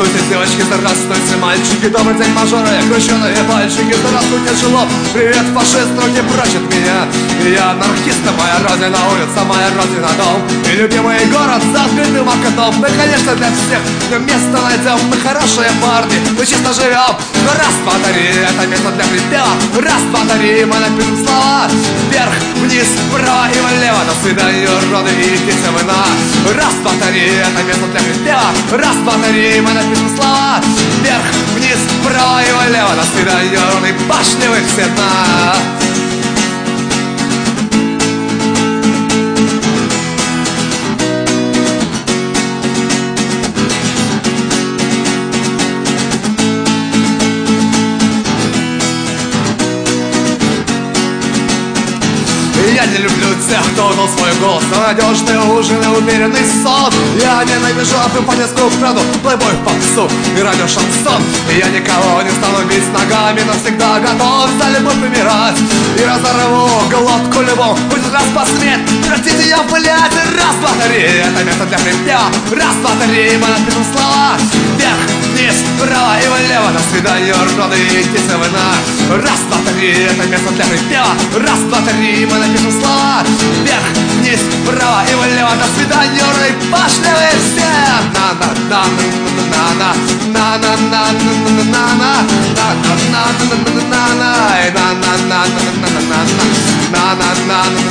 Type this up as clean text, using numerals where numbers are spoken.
Здравствуйте, девочки, здравствуйте, мальчики, добрый день, мажоры, крученые пальчики. Здравствуйте, жлоб, привет, фашист, руки прочь от меня. Я анархист, моя родина, улица, моя родина, дом. И любимый город за открытым окном. Мы, конечно, для всех место найдем. Мы хорошие парни, мы чисто живем. Но раз, два, три, это место для припева. Раз, два, три, мы напишем слова. Вверх, вниз, вправо и влево. До свидания, роды, идите вы на. Раз, два, три, это место для припева. Раз, два, три, мы напишем слова. Вверх, вниз, вправо и влево. До свидания, роды, пошли вы все на. Я не люблю тех, кто удал свой голос на надежный ужин и уверенный сон. Я ненавижу аппаратскую правду, плейбой в попсу и радио шансон. И я никого не стану бить ногами, но всегда готов за любовь умирать. И разорву глотку любому, пусть раз посмеет превратить ее в пылять. Раз, два, три, это место для припева. Раз, два, три, мы напишем слова. Вверх, вниз, вправо и влево. До свидания, роды, идите вы на. Раз, два, три, это место для припева. Раз, два, три, мы напишем слова. Вверх, вниз, вправо и влево. До свидания, роды, пошли вы все. На-на-на-на-на-на-на. На-на-на-на-на-на-на. На-на-на-на-на-на-на. На-на-на-на-на-на-на.